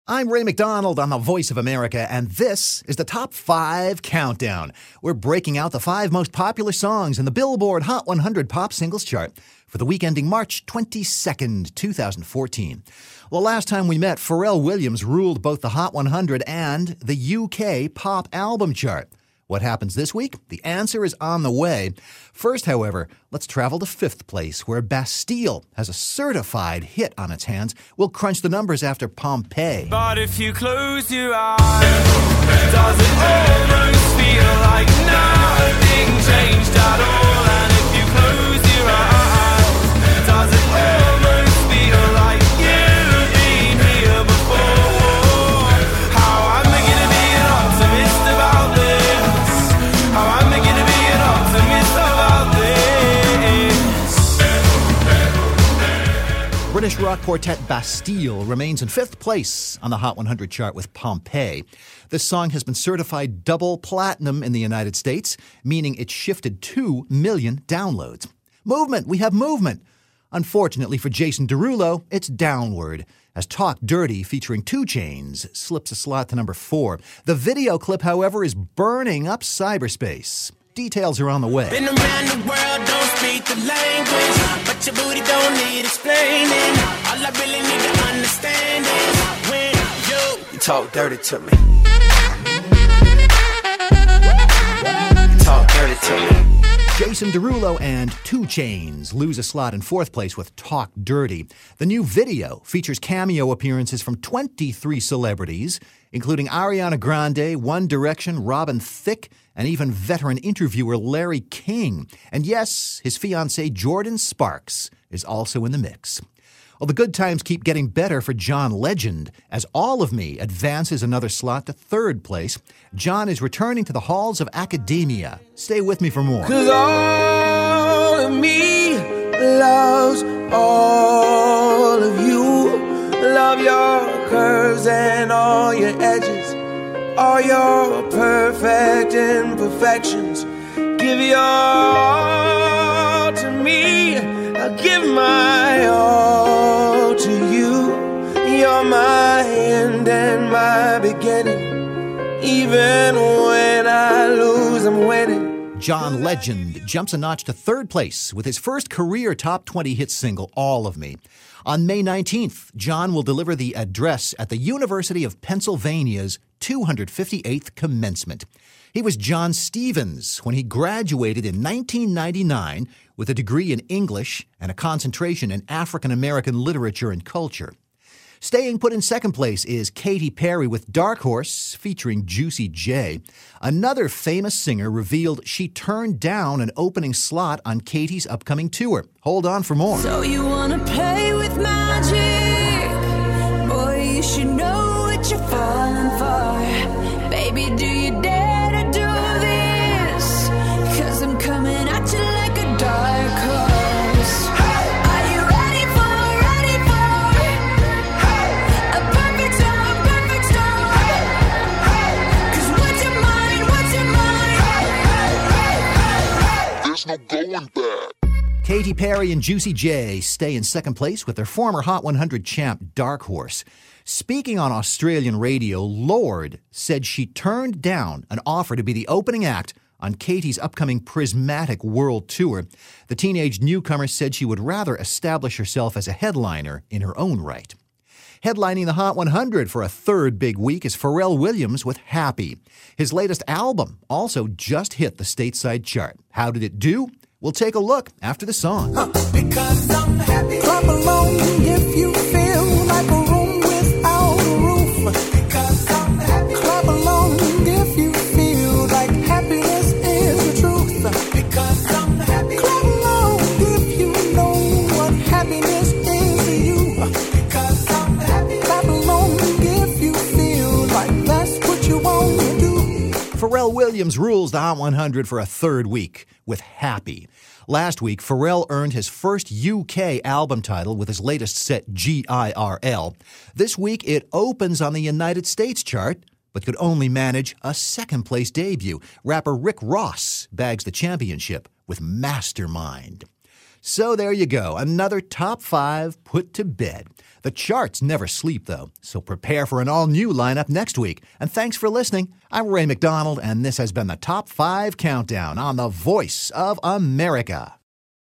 I'm Ray McDonald on the Voice of America, and this is the Top 5 Countdown. We're breaking out the 5 most popular songs in the Billboard Hot 100 Pop Singles Chart for the week ending March 22nd, 2014. Well, last time we met, Pharrell Williams ruled both the Hot 100 and the UK Pop Album Chart. What happens this week? The answer is on the way. First, however, let's travel to 5th place, where Bastille has a certified hit on its hands. We'll crunch the numbers after Pompeii. But if you close your eyes, does it almost feel like nothing changed at all? And if you close your eyes, does it almost feel like you've been here before? How am I gonna be an optimist about this? How am I gonna be an optimist about this? British rock quartet Bastille remains in 5th place on the Hot 100 chart with Pompeii. This song has been certified double platinum in the United States, meaning it shifted 2 million downloads. Movement, we have movement. Unfortunately for Jason Derulo, it's downward, as Talk Dirty featuring 2 Chainz slips a slot to number 4. The video clip, however, is burning up cyberspace. Details are on the way. Been around the world, don't speak the language, but your booty don't need explaining. All I really need to understand is when you talk dirty to me. You talk dirty to me. Jason Derulo and 2 Chainz lose a slot in 4th place with Talk Dirty. The new video features cameo appearances from 23 celebrities, including Ariana Grande, One Direction, Robin Thicke, and even veteran interviewer Larry King. And yes, his fiancée Jordan Sparks is also in the mix. Well, the good times keep getting better for John Legend, as All of Me advances another slot to 3rd place. John is returning to the halls of academia. Stay with me for more. 'Cause all of me loves all of you. Love your curves and all your edges, all your perfect imperfections. Give your all to me, I'll give my all to you. You're my end and my beginning. Even when I lose, I'm winning. John Legend jumps a notch to 3rd place with his first career top 20 hit single, All of Me. On May 19th, John will deliver the address at the University of Pennsylvania's 258th commencement. He was John Stevens when he graduated in 1999 with a degree in English and a concentration in African American literature and culture. Staying put in 2nd place is Katy Perry with Dark Horse featuring Juicy J. Another famous singer revealed she turned down an opening slot on Katy's upcoming tour. Hold on for more. So you wanna play with magic? Boy, you should know what you're falling for. Baby, do you dare to do this? 'Cause I'm coming at you like a dark horse. Are you ready for a perfect storm? 'Cause what's your mind? There's no going back. Katy Perry and Juicy J stay in 2nd place with their former Hot 100 champ, Dark Horse. Speaking on Australian radio, Lorde said she turned down an offer to be the opening act on Katy's upcoming Prismatic World Tour. The teenage newcomer said she would rather establish herself as a headliner in her own right. Headlining the Hot 100 for a 3rd big week is Pharrell Williams with Happy. His latest album also just hit the stateside chart. How did it do? We'll take a look after the song. Because I'm happy. Clap along if you feel like a room without a roof. Because I'm happy. Clap along if you feel like happiness is the truth. Because I'm happy. Clap along if you know what happiness is to you. Because I'm happy. Clap along if you feel like that's what you want to do. Pharrell Williams rules the Hot 100 for a 3rd week with Happy. Last week, Pharrell earned his first UK album title with his latest set, GIRL. This week, it opens on the United States chart, but could only manage a 2nd-place debut. Rapper Rick Ross bags the championship with Mastermind. So there you go, another Top 5 put to bed. The charts never sleep, though, so prepare for an all-new lineup next week. And thanks for listening. I'm Ray McDonald, and this has been the Top 5 Countdown on the Voice of America.